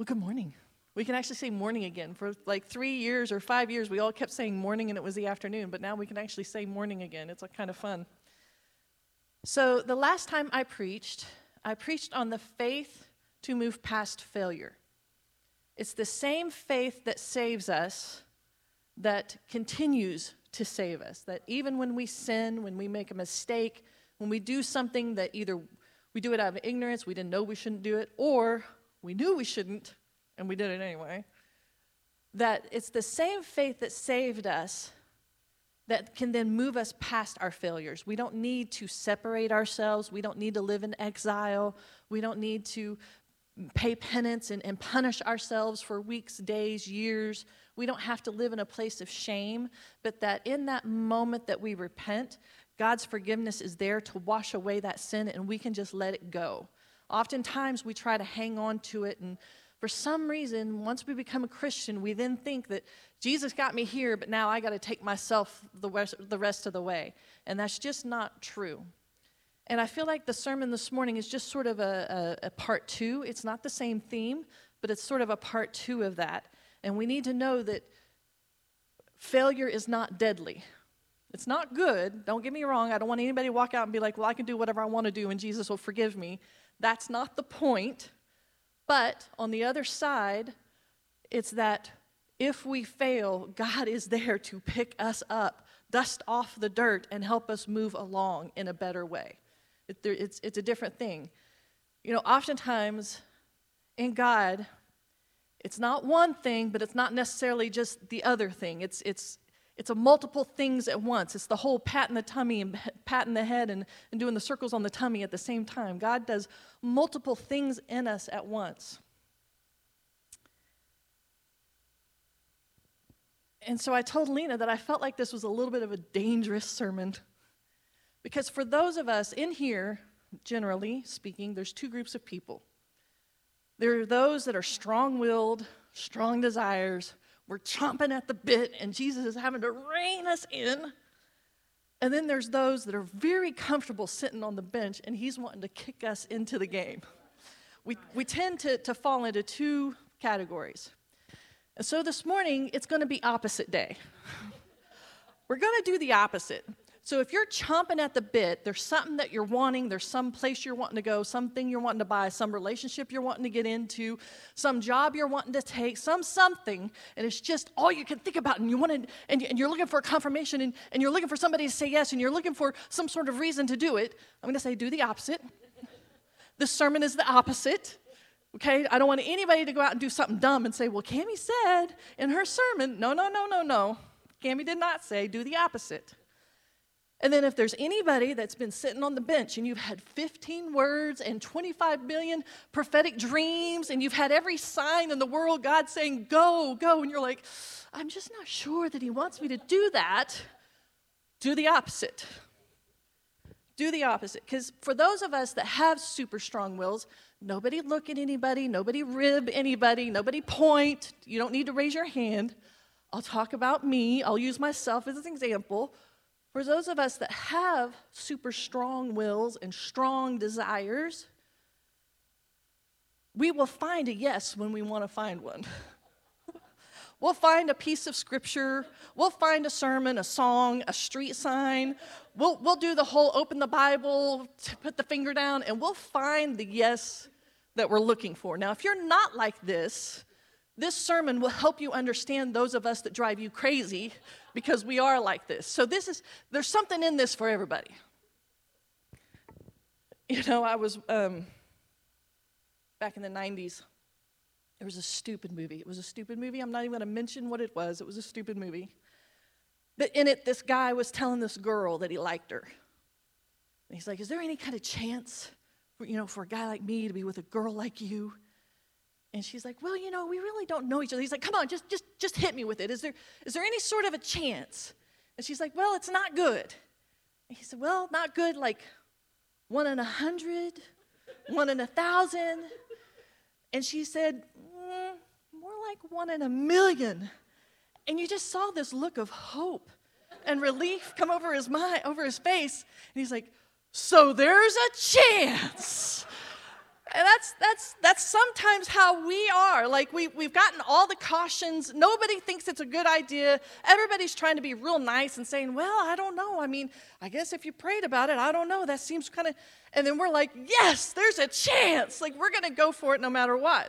Well, good morning. We can actually say morning again. For like 3 years or 5 years, we all kept saying morning and it was the afternoon, but now we can actually say morning again. It's kind of fun. So the last time I preached on the faith to move past failure. It's the same faith that saves us that continues to save us. That even when we sin, when we make a mistake, when we do something that either we do it out of ignorance, we didn't know we shouldn't do it, or we knew we shouldn't, and we did it anyway, that it's the same faith that saved us that can then move us past our failures. We don't need to separate ourselves. We don't need to live in exile. We don't need to pay penance and punish ourselves for weeks, days, years. We don't have to live in a place of shame, but that in that moment that we repent, God's forgiveness is there to wash away that sin, and we can just let it go. Oftentimes, we try to hang on to it, and for some reason, once we become a Christian, we then think that Jesus got me here, but now I got to take myself the rest of the way. And that's just not true. And I feel like the sermon this morning is just sort of a part two. It's not the same theme, but it's sort of a part two of that. And we need to know that failure is not deadly. It's not good. Don't get me wrong. I don't want anybody to walk out and be like, well, I can do whatever I want to do and Jesus will forgive me. That's not the point. But on the other side, it's that if we fail, God is there to pick us up, dust off the dirt, and help us move along in a better way. It's a different thing. You know, oftentimes in God, it's not one thing, but it's not necessarily just the other thing. It's a multiple things at once. It's the whole patting the tummy and patting the head and doing the circles on the tummy at the same time. God does multiple things in us at once. And so I told Lena that I felt like this was a little bit of a dangerous sermon. Because for those of us in here, generally speaking, there's two groups of people. There are those that are strong-willed, strong desires. We're chomping at the bit, and Jesus is having to rein us in. And then there's those that are very comfortable sitting on the bench, and he's wanting to kick us into the game. We tend to fall into two categories. And so this morning, it's going to be opposite day. We're going to do the opposite. So if you're chomping at the bit, there's something that you're wanting, there's some place you're wanting to go, something you're wanting to buy, some relationship you're wanting to get into, some job you're wanting to take, something, and it's just all you can think about, and you want to, and you're looking for a confirmation, and you're looking for somebody to say yes, and you're looking for some sort of reason to do it. I'm going to say do the opposite. This sermon is the opposite. Okay, I don't want anybody to go out and do something dumb and say, well, Cammie said in her sermon, no. Cammie did not say, do the opposite. And then if there's anybody that's been sitting on the bench and you've had 15 words and 25 million prophetic dreams and you've had every sign in the world, God saying, go, and you're like, I'm just not sure that he wants me to do that, do the opposite. Do the opposite. Because for those of us that have super strong wills, nobody look at anybody, nobody rib anybody, nobody point. You don't need to raise your hand. I'll talk about me. I'll use myself as an example. For those of us that have super strong wills and strong desires, we will find a yes when we want to find one. We'll find a piece of scripture. We'll find a sermon, a song, a street sign. We'll do the whole open the Bible, put the finger down, and we'll find the yes that we're looking for. Now, if you're not like this sermon will help you understand those of us that drive you crazy because we are like this. So there's something in this for everybody. You know, I was, back in the 90s, there was a stupid movie. It was a stupid movie. I'm not even going to mention what it was. It was a stupid movie. But in it, this guy was telling this girl that he liked her. And he's like, is there any kind of chance for a guy like me to be with a girl like you? And she's like, well, we really don't know each other. He's like, come on, just hit me with it. Is there any sort of a chance? And she's like, well, it's not good. And he said, well, not good like 1 in 100, 1 in 1,000. And she said, more like 1 in 1,000,000. And you just saw this look of hope and relief come over his face. And he's like, so there's a chance. And that's sometimes how we are. Like we've gotten all the cautions. Nobody thinks it's a good idea. Everybody's trying to be real nice and saying, well, I don't know. I mean, I guess if you prayed about it, I don't know. That seems kind of, and then we're like, yes, there's a chance. Like we're going to go for it no matter what.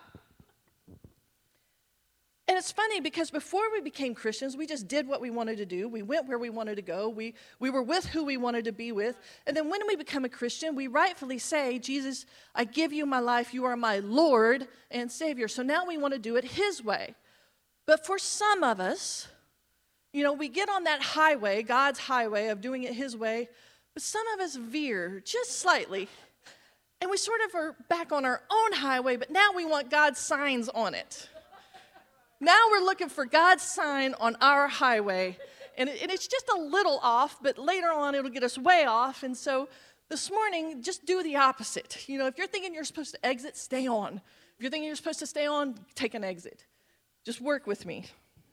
And it's funny because before we became Christians, we just did what we wanted to do. We went where we wanted to go. We were with who we wanted to be with. And then when we become a Christian, we rightfully say, Jesus, I give you my life. You are my Lord and Savior. So now we want to do it his way. But for some of us, we get on that highway, God's highway of doing it his way. But some of us veer just slightly. And we sort of are back on our own highway, but now we want God's signs on it. Now we're looking for God's sign on our highway, and it's just a little off, but later on it'll get us way off. And so this morning, just do the opposite. If you're thinking you're supposed to exit, stay on. If you're thinking you're supposed to stay on, take an exit. Just work with me.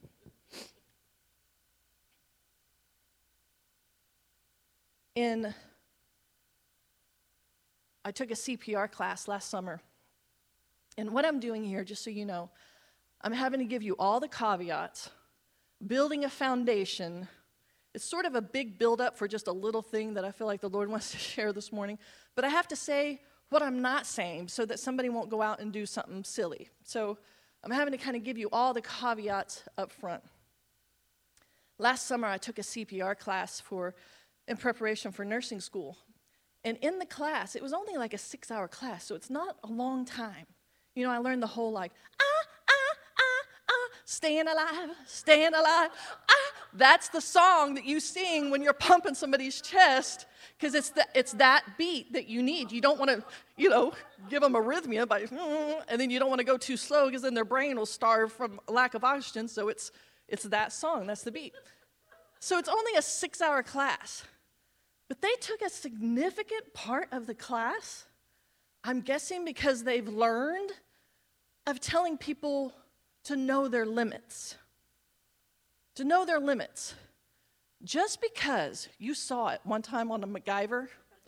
I took a CPR class last summer, and what I'm doing here, just so you know, I'm having to give you all the caveats, building a foundation. It's sort of a big buildup for just a little thing that I feel like the Lord wants to share this morning. But I have to say what I'm not saying so that somebody won't go out and do something silly. So I'm having to kind of give you all the caveats up front. Last summer, I took a CPR class in preparation for nursing school. And in the class, it was only like a 6-hour class, so it's not a long time. I learned the whole staying alive, That's the song that you sing when you're pumping somebody's chest, because it's that beat that you need. You don't want to, give them arrhythmia and then you don't want to go too slow because then their brain will starve from lack of oxygen. So it's that song, that's the beat. So it's only a 6-hour class, but they took a significant part of the class, I'm guessing because they've learned, of telling people to know their limits. To know their limits. Just because you saw it one time on a MacGyver,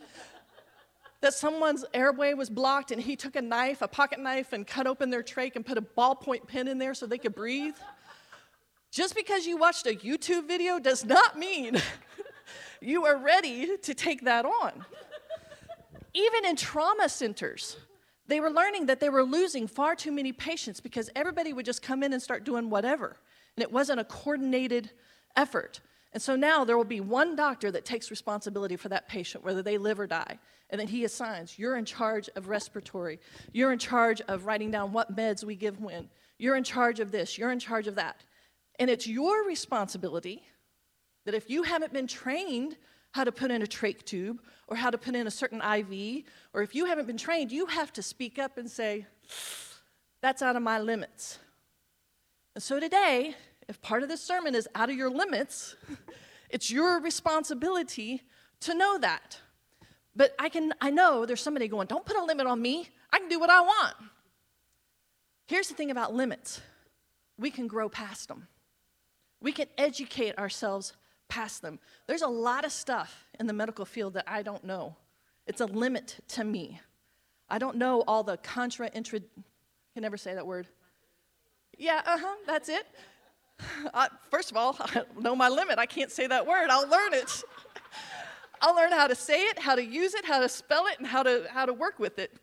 that someone's airway was blocked and he took a pocket knife, and cut open their trach and put a ballpoint pen in there so they could breathe. Just because you watched a YouTube video does not mean you are ready to take that on. Even in trauma centers, they were learning that they were losing far too many patients because everybody would just come in and start doing whatever. And it wasn't a coordinated effort. And so now there will be one doctor that takes responsibility for that patient, whether they live or die. And then he assigns, you're in charge of respiratory. You're in charge of writing down what meds we give when. You're in charge of this. You're in charge of that. And it's your responsibility that if you haven't been trained how to put in a trach tube or how to put in a certain IV, or if you haven't been trained, you have to speak up and say, that's out of my limits. And so today, if part of this sermon is out of your limits, it's your responsibility to know that. But I know there's somebody going, don't put a limit on me. I can do what I want. Here's the thing about limits. We can grow past them. We can educate ourselves past them. There's a lot of stuff in the medical field that I don't know. It's a limit to me. I don't know all the can never say that word. Yeah, that's it. First of all, I know my limit. I can't say that word. I'll learn it. I'll learn how to say it, how to use it, how to spell it, and how to work with it.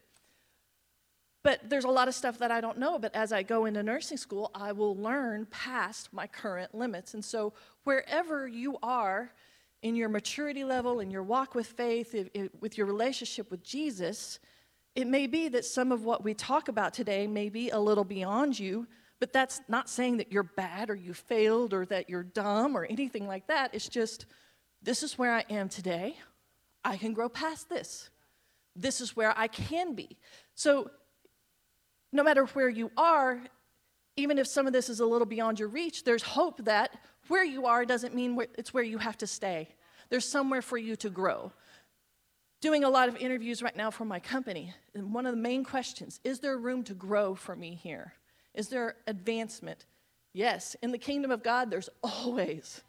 But there's a lot of stuff that I don't know. But as I go into nursing school, I will learn past my current limits. And so wherever you are in your maturity level, in your walk with faith, with your relationship with Jesus, it may be that some of what we talk about today may be a little beyond you, but that's not saying that you're bad or you failed or that you're dumb or anything like that. It's just, this is where I am today. I can grow past this. This is where I can be. So no matter where you are, even if some of this is a little beyond your reach, there's hope that where you are doesn't mean it's where you have to stay. There's somewhere for you to grow. Doing a lot of interviews right now for my company, and one of the main questions, is there room to grow for me here? Is there advancement? Yes, in the kingdom of God, there's always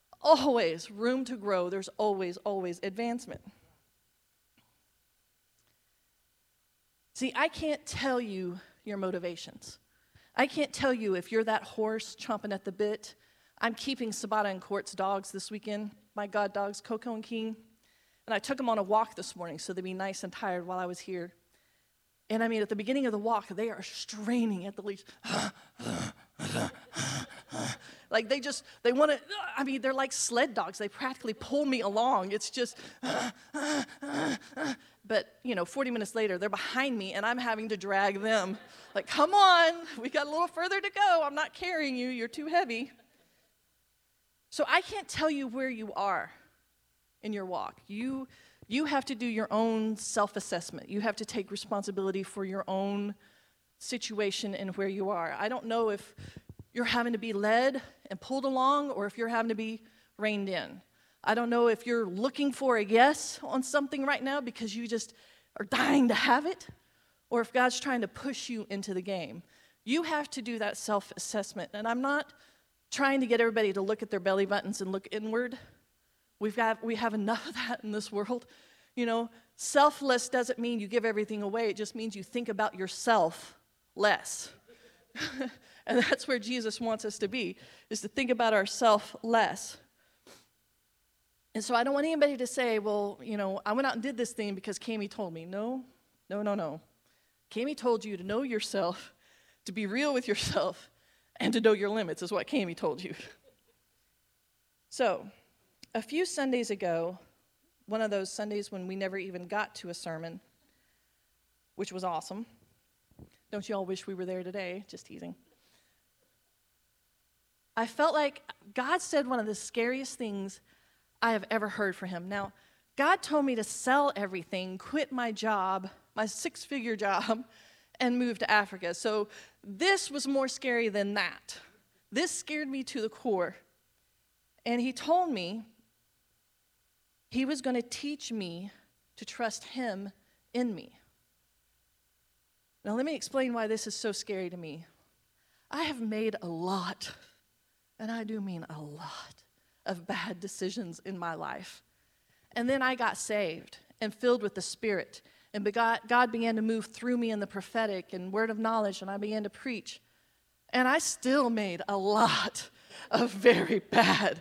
room to grow. There's always advancement. See, I can't tell you your motivations. I can't tell you if you're that horse chomping at the bit. I'm keeping Sabata and Court's dogs this weekend, my god dogs, Coco and King. And I took them on a walk this morning so they'd be nice and tired while I was here. And I mean, at the beginning of the walk, they are straining at the leash. Like they want to, I mean, they're like sled dogs. They practically pull me along. It's just, but 40 minutes later, they're behind me and I'm having to drag them. Like, come on, we got a little further to go. I'm not carrying you. You're too heavy. So I can't tell you where you are in your walk. You have to do your own self-assessment. You have to take responsibility for your own situation and where you are. I don't know if you're having to be led and pulled along or if you're having to be reined in. I don't know if you're looking for a yes on something right now because you just are dying to have it, or if God's trying to push you into the game. You have to do that self-assessment. And I'm not trying to get everybody to look at their belly buttons and look inward. We have enough of that in this world. Selfless doesn't mean you give everything away. It just means you think about yourself less. And that's where Jesus wants us to be, is to think about ourselves less. And so I don't want anybody to say, well, I went out and did this thing because Cami told me. No. Cami told you to know yourself, to be real with yourself, and to know your limits is what Cami told you. So, a few Sundays ago, one of those Sundays when we never even got to a sermon, which was awesome. Don't you all wish we were there today? Just teasing. I felt like God said one of the scariest things I have ever heard from him. Now, God told me to sell everything, quit my job, my 6-figure job, and move to Africa. So this was more scary than that. This scared me to the core. And he told me he was going to teach me to trust him in me. Now, let me explain why this is so scary to me. I have made a lot, and I do mean a lot, of bad decisions in my life. And then I got saved and filled with the Spirit, and God began to move through me in the prophetic and word of knowledge, and I began to preach. And I still made a lot of very bad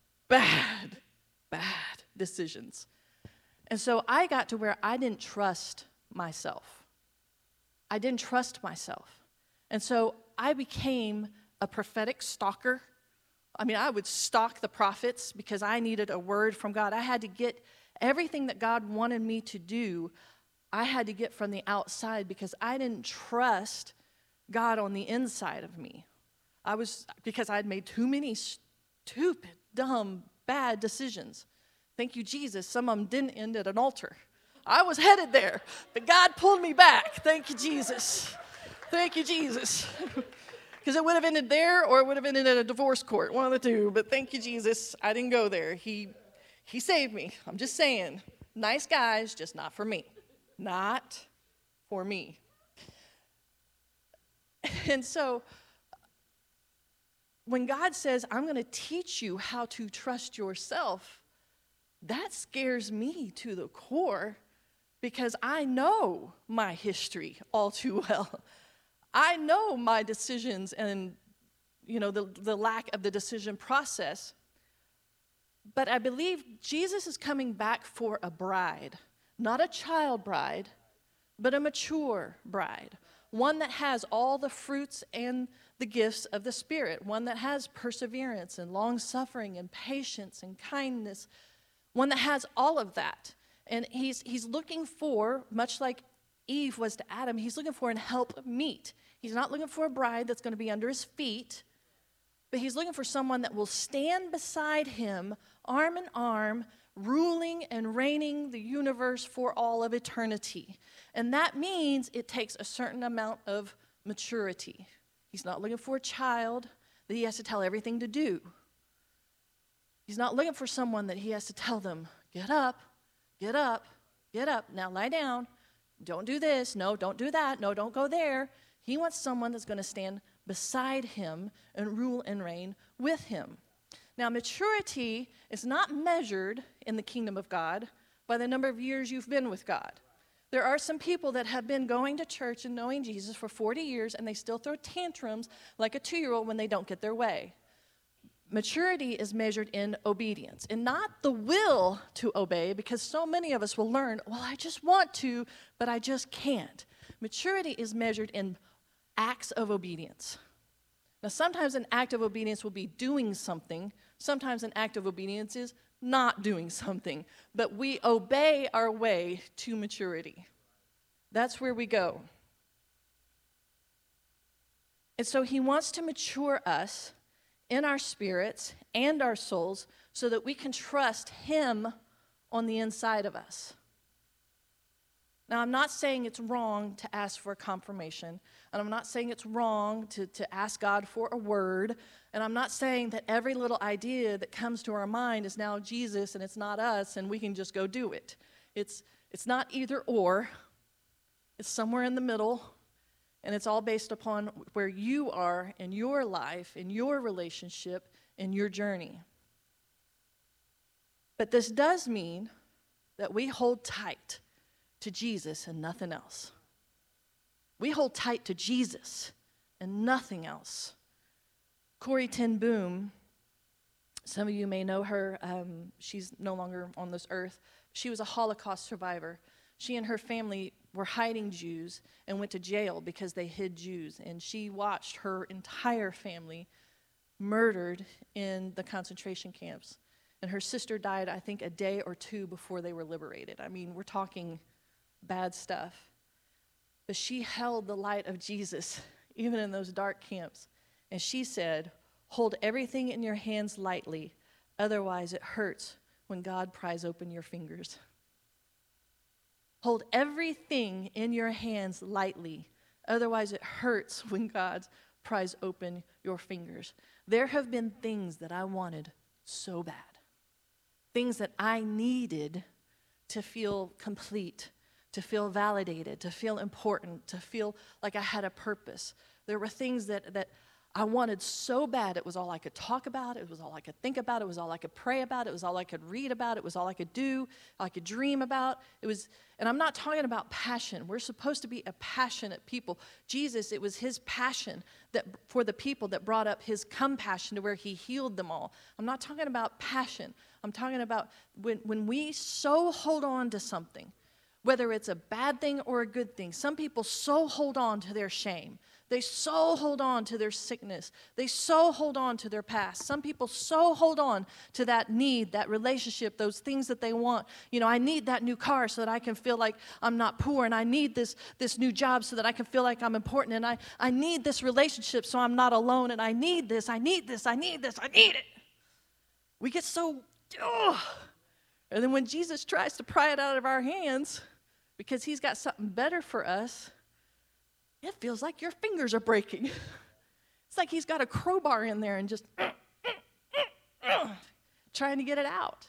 decisions. And so I got to where I didn't trust myself. I didn't trust myself. And so I became a prophetic stalker. I mean, I would stalk the prophets because I needed a word from God. I had to get everything that God wanted me to do, I had to get from the outside because I didn't trust God on the inside of me. Because I'd made too many stupid, dumb, bad decisions. Thank you, Jesus. Some of them didn't end at an altar. I was headed there, but God pulled me back. Thank you, Jesus. Thank you, Jesus. Because it would have ended there or it would have ended at a divorce court, one of the two. But thank you, Jesus. I didn't go there. He saved me. I'm just saying. Nice guys, just not for me. Not for me. And so when God says, I'm going to teach you how to trust yourself, that scares me to the core because I know my history all too well. I know my decisions and, the lack of the decision process. But I believe Jesus is coming back for a bride, not a child bride, but a mature bride. One that has all the fruits and the gifts of the Spirit. One that has perseverance and long-suffering and patience and kindness. One that has all of that. And he's looking for, much like Eve was to Adam, he's looking for an help meet. He's not looking for a bride that's going to be under his feet, but he's looking for someone that will stand beside him, arm in arm, ruling and reigning the universe for all of eternity. And that means it takes a certain amount of maturity. He's not looking for a child that he has to tell everything to do. He's not looking for someone that he has to tell them, get up, get up, get up. Now lie down. Don't do this. No, don't do that. No, don't go there. He wants someone that's going to stand beside him and rule and reign with him. Now, maturity is not measured in the kingdom of God by the number of years you've been with God. There are some people that have been going to church and knowing Jesus for 40 years, and they still throw tantrums like a 2-year-old when they don't get their way. Maturity is measured in obedience, and not the will to obey, because so many of us will learn, well, I just want to, but I just can't. Maturity is measured in acts of obedience. Now, sometimes an act of obedience will be doing something. Sometimes an act of obedience is not doing something. But we obey our way to maturity. That's where we go. And so he wants to mature us in our spirits and our souls so that we can trust him on the inside of us. Now, I'm not saying it's wrong to ask for confirmation, and I'm not saying it's wrong to ask God for a word, and I'm not saying that every little idea that comes to our mind is now Jesus and it's not us and we can just go do it. It's not either or. It's somewhere in the middle, and it's all based upon where you are in your life, in your relationship, in your journey. But this does mean that we hold tight to Jesus and nothing else. We hold tight to Jesus and nothing else. Corrie ten Boom, some of you may know her. She's no longer on this earth. She was a Holocaust survivor. She and her family were hiding Jews and went to jail because they hid Jews. And she watched her entire family murdered in the concentration camps. And her sister died, I think, a day or two before they were liberated. I mean, we're talking bad stuff. But she held the light of Jesus even in those dark camps. And she said, hold everything in your hands lightly, otherwise it hurts when God pries open your fingers. Hold everything in your hands lightly, otherwise it hurts when God pries open your fingers. There have been things that I wanted so bad, things that I needed to feel complete, to feel validated, to feel important, to feel like I had a purpose. There were things that I wanted so bad. It was all I could talk about. It was all I could think about. It was all I could pray about. It was all I could read about. It was all I could do, I could dream about. And I'm not talking about passion. We're supposed to be a passionate people. Jesus, it was his passion that for the people that brought up his compassion to where he healed them all. I'm not talking about passion. I'm talking about when we so hold on to something, whether it's a bad thing or a good thing. Some people so hold on to their shame. They so hold on to their sickness. They so hold on to their past. Some people so hold on to that need, that relationship, those things that they want. You know, I need that new car so that I can feel like I'm not poor, and I need this new job so that I can feel like I'm important, and I need this relationship so I'm not alone, and I need this, I need this, I need this, I need it. We get so, and then when Jesus tries to pry it out of our hands because he's got something better for us, it feels like your fingers are breaking. It's like he's got a crowbar in there and just trying to get it out.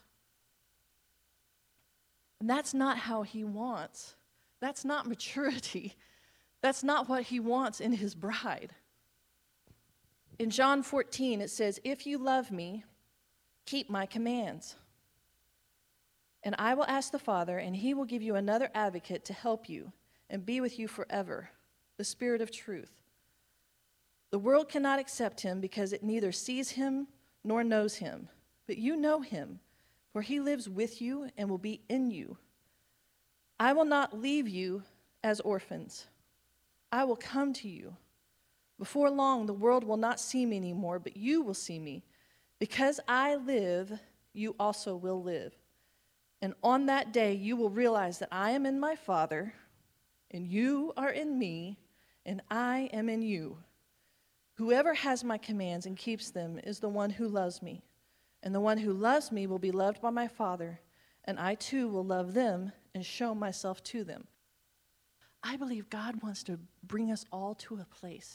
And that's not how he wants. That's not maturity. That's not what he wants in his bride. In John 14, it says, if you love me, keep my commands. And I will ask the Father, and he will give you another advocate to help you and be with you forever, the Spirit of truth. The world cannot accept him because it neither sees him nor knows him. But you know him, for he lives with you and will be in you. I will not leave you as orphans. I will come to you. Before long, the world will not see me anymore, but you will see me. Because I live, you also will live. And on that day, you will realize that I am in my Father, and you are in me, and I am in you. Whoever has my commands and keeps them is the one who loves me. And the one who loves me will be loved by my Father, and I too will love them and show myself to them. I believe God wants to bring us all to a place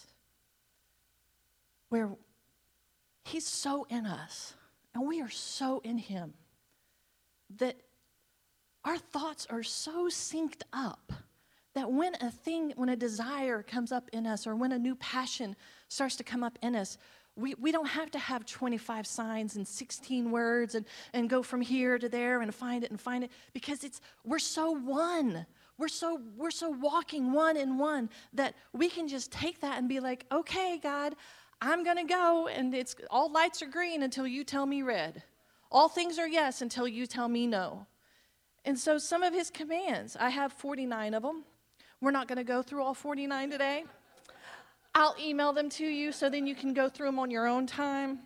where he's so in us, and we are so in him, that our thoughts are so synced up that when a desire comes up in us, or when a new passion starts to come up in us, we don't have to have 25 signs and 16 words and go from here to there and find it, because we're so one. We're so walking one in one that we can just take that and be like, okay, God, I'm going to go, and it's all lights are green until you tell me red. All things are yes until you tell me no. And so some of his commands, I have 49 of them. We're not going to go through all 49 today. I'll email them to you so then you can go through them on your own time.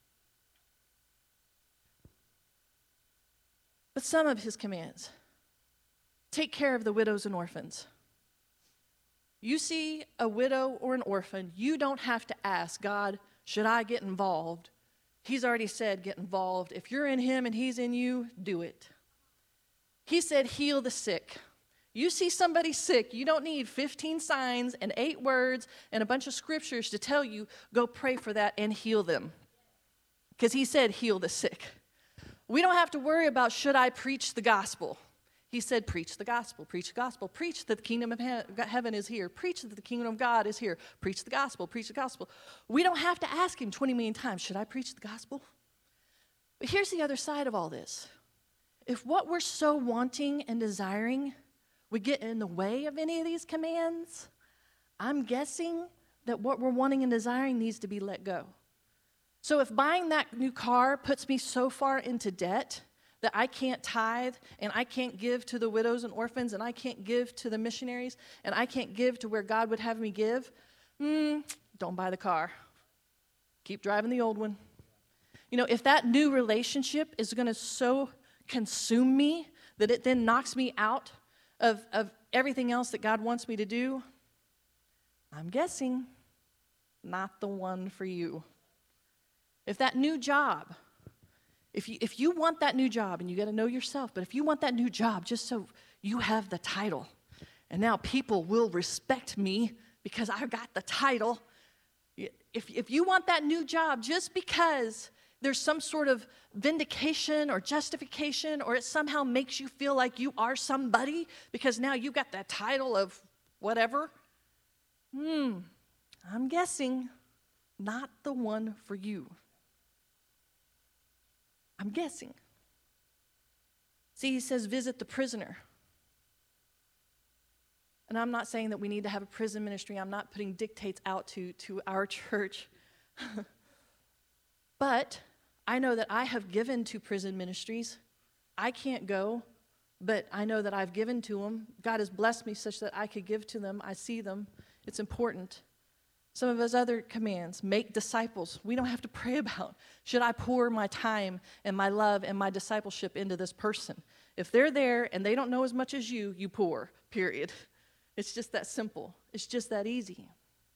But some of his commands, take care of the widows and orphans. You see a widow or an orphan, you don't have to ask, God, should I get involved? He's already said, get involved. If you're in him and he's in you, do it. He said, heal the sick. You see somebody sick, you don't need 15 signs and 8 words and a bunch of scriptures to tell you, go pray for that and heal them. Because he said, heal the sick. We don't have to worry about, should I preach the gospel? He said, preach the gospel, preach the gospel, preach that the kingdom of heaven is here, preach that the kingdom of God is here, preach the gospel, preach the gospel. We don't have to ask him 20 million times, should I preach the gospel? But here's the other side of all this. If what we're so wanting and desiring would get in the way of any of these commands, I'm guessing that what we're wanting and desiring needs to be let go. So if buying that new car puts me so far into debt that I can't tithe and I can't give to the widows and orphans and I can't give to the missionaries and I can't give to where God would have me give, don't buy the car. Keep driving the old one. You know, if that new relationship is going to so consume me that it then knocks me out of everything else that God wants me to do, I'm guessing not the one for you. If that new job, if you want that new job, and you got to know yourself, but if you want that new job just so you have the title, and now people will respect me because I got the title, if you want that new job just because there's some sort of vindication or justification, or it somehow makes you feel like you are somebody because now you got that title of whatever, I'm guessing not the one for you. I'm guessing. See, he says, visit the prisoner. And I'm not saying that we need to have a prison ministry. I'm not putting dictates out to our church. But I know that I have given to prison ministries. I can't go, but I know that I've given to them. God has blessed me such that I could give to them. I see them. It's important. Some of his other commands, make disciples. We don't have to pray about, should I pour my time and my love and my discipleship into this person? If they're there and they don't know as much as you pour, period. It's just that simple. It's just that easy.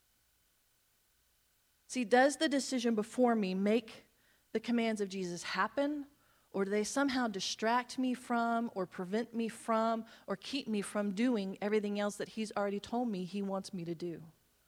See, does the decision before me make the commands of Jesus happen, or do they somehow distract me from or prevent me from or keep me from doing everything else that he's already told me he wants me to do?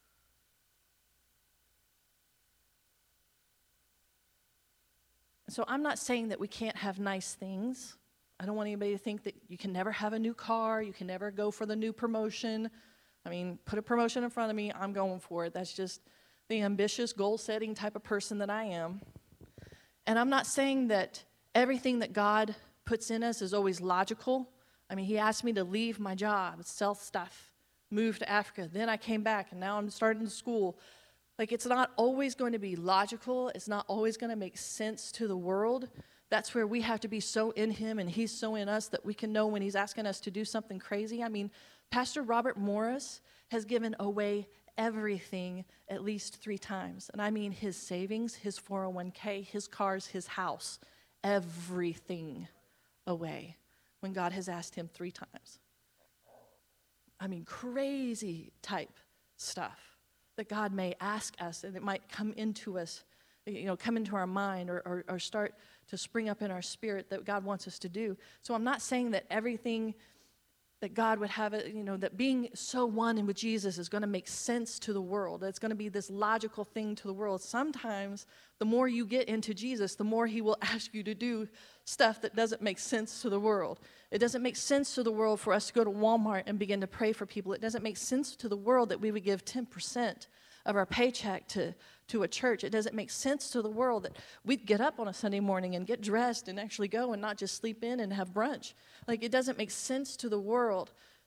So I'm not saying that we can't have nice things. I don't want anybody to think that you can never have a new car, you can never go for the new promotion. I mean, put a promotion in front of me, I'm going for it. That's just the ambitious, goal-setting type of person that I am. And I'm not saying that everything that God puts in us is always logical. I mean, he asked me to leave my job, sell stuff, move to Africa. Then I came back, and now I'm starting school. Like, it's not always going to be logical. It's not always going to make sense to the world. That's where we have to be so in him and he's so in us that we can know when he's asking us to do something crazy. I mean, Pastor Robert Morris has given away everything at least 3 times. And I mean his savings, his 401k, his cars, his house, everything away when God has asked him 3 times. I mean, crazy type stuff that God may ask us, and it might come into us, come into our mind or start to spring up in our spirit that God wants us to do. So I'm not saying that everything that God would have, that being so one with Jesus is going to make sense to the world. It's going to be this logical thing to the world. Sometimes the more you get into Jesus, the more he will ask you to do stuff that doesn't make sense to the world. It doesn't make sense to the world for us to go to Walmart and begin to pray for people. It doesn't make sense to the world that we would give 10% of our paycheck to a church. It doesn't make sense to the world that we'd get up on a Sunday morning and get dressed and actually go and not just sleep in and have brunch. Like, it doesn't make sense to the world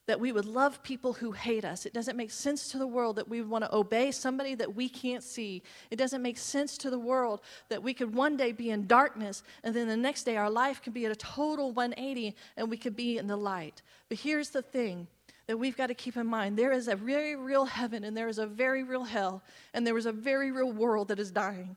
that we would love people who hate us. It doesn't make sense to the world that we would want to obey somebody that we can't see. It doesn't make sense to the world that we could one day be in darkness and then the next day our life could be at a total 180 and we could be in the light. But here's the thing that we've got to keep in mind. There is a very real heaven and there is a very real hell and there is a very real world that is dying.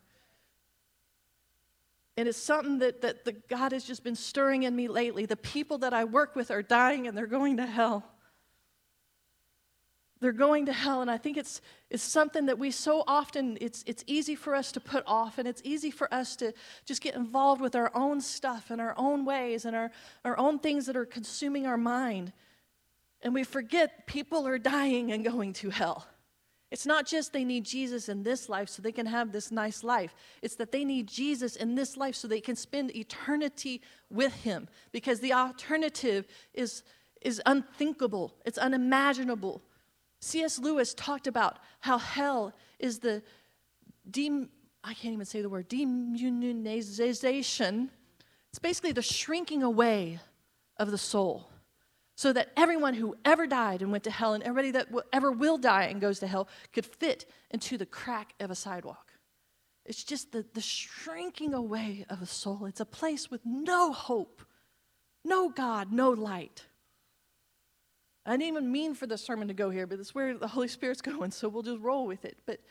And it's something that God has just been stirring in me lately. The people that I work with are dying and they're going to hell. They're going to hell, and I think it's something that we so often, it's easy for us to put off, and it's easy for us to just get involved with our own stuff and our own ways and our own things that are consuming our mind. And we forget people are dying and going to hell. It's not just they need Jesus in this life so they can have this nice life. It's that they need Jesus in this life so they can spend eternity with him, because the alternative is unthinkable. It's unimaginable. C.S. Lewis talked about how hell is the I can't even say the word, demunization. It's basically the shrinking away of the soul, so that everyone who ever died and went to hell and everybody that ever will die and goes to hell could fit into the crack of a sidewalk. It's just the shrinking away of a soul. It's a place with no hope, no God, no light. I didn't even mean for the sermon to go here, but it's where the Holy Spirit's going, so we'll just roll with it. But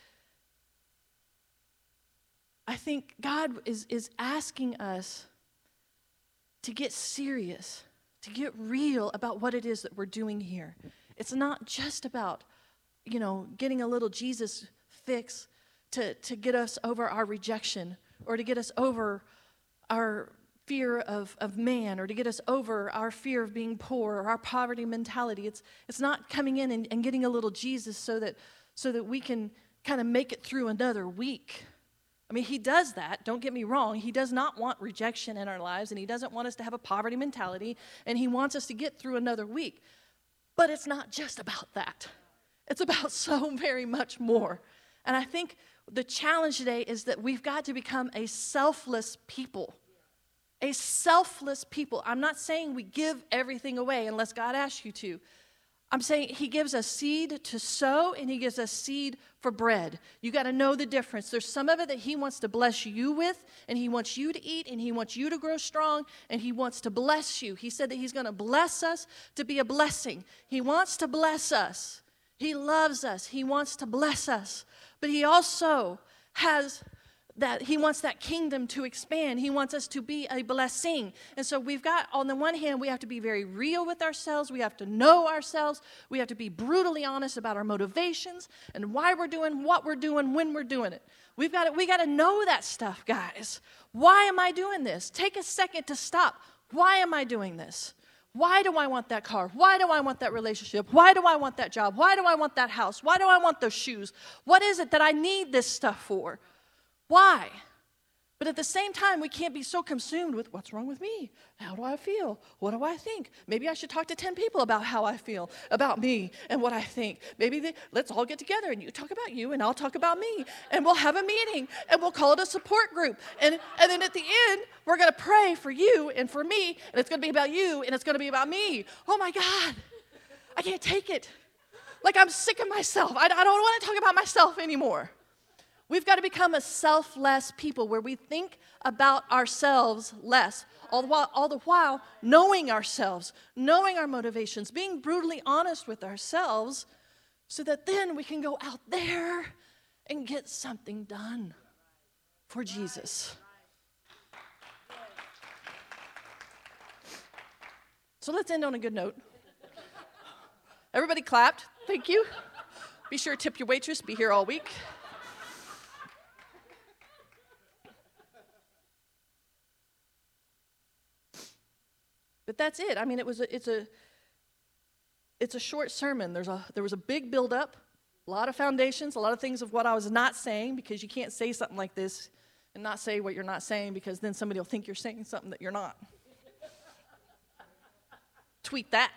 I think God is asking us to get serious, to get real about what it is that we're doing here. It's not just about, getting a little Jesus fix to get us over our rejection or to get us over our fear of man, or to get us over our fear of being poor or our poverty mentality. It's not coming in and getting a little Jesus so that we can kind of make it through another week. I mean, he does that, don't get me wrong. He does not want rejection in our lives, and he doesn't want us to have a poverty mentality, and he wants us to get through another week. But it's not just about that. It's about so very much more. And I think the challenge today is that we've got to become a selfless people. A selfless people. I'm not saying we give everything away unless God asks you to. I'm saying he gives us seed to sow and he gives us seed for bread. You got to know the difference. There's some of it that he wants to bless you with, and he wants you to eat, and he wants you to grow strong, and he wants to bless you. He said that he's going to bless us to be a blessing. He wants to bless us. He loves us. He wants to bless us. But he also has that he wants that kingdom to expand. He wants us to be a blessing. And so we've got, on the one hand, we have to be very real with ourselves. We have to know ourselves. We have to be brutally honest about our motivations and why we're doing what we're doing when we're doing it. We got to know that stuff, guys. Why am I doing this? Take a second to stop. Why am I doing this? Why do I want that car? Why do I want that relationship? Why do I want that job? Why do I want that house? Why do I want those shoes? What is it that I need this stuff for? Why? But at the same time, we can't be so consumed with what's wrong with me. How do I feel? What do I think? Maybe I should talk to 10 people about how I feel, about me and what I think. Maybe let's all get together and you talk about you and I'll talk about me. And we'll have a meeting and we'll call it a support group. And then at the end, we're going to pray for you and for me. And it's going to be about you and it's going to be about me. Oh my God, I can't take it. Like, I'm sick of myself. I don't want to talk about myself anymore. We've got to become a selfless people where we think about ourselves less, all the while knowing ourselves, knowing our motivations, being brutally honest with ourselves, so that then we can go out there and get something done for Jesus. So let's end on a good note. Everybody clapped. Thank you. Be sure to tip your waitress. Be here all week. But that's it. I mean, it's a short sermon. There was a big build-up, a lot of foundations, a lot of things of what I was not saying, because you can't say something like this and not say what you're not saying, because then somebody will think you're saying something that you're not. Tweet that.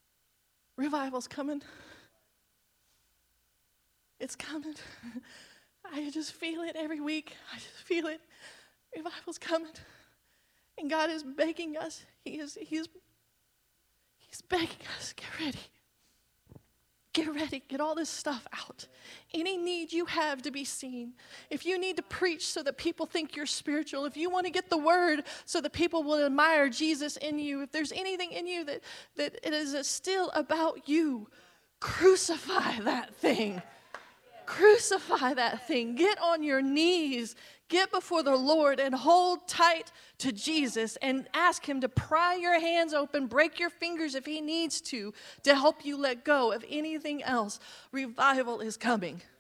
Revival's coming. It's coming. I just feel it every week. I just feel it. Revival's coming. And God is begging us. He's begging us, get ready. Get ready. Get all this stuff out. Any need you have to be seen. If you need to preach so that people think you're spiritual, if you want to get the word so that people will admire Jesus in you, if there's anything in you that it is still about you, crucify that thing. Crucify that thing. Get on your knees. Get before the Lord and hold tight to Jesus and ask him to pry your hands open, break your fingers if he needs to help you let go of anything else. Revival is coming.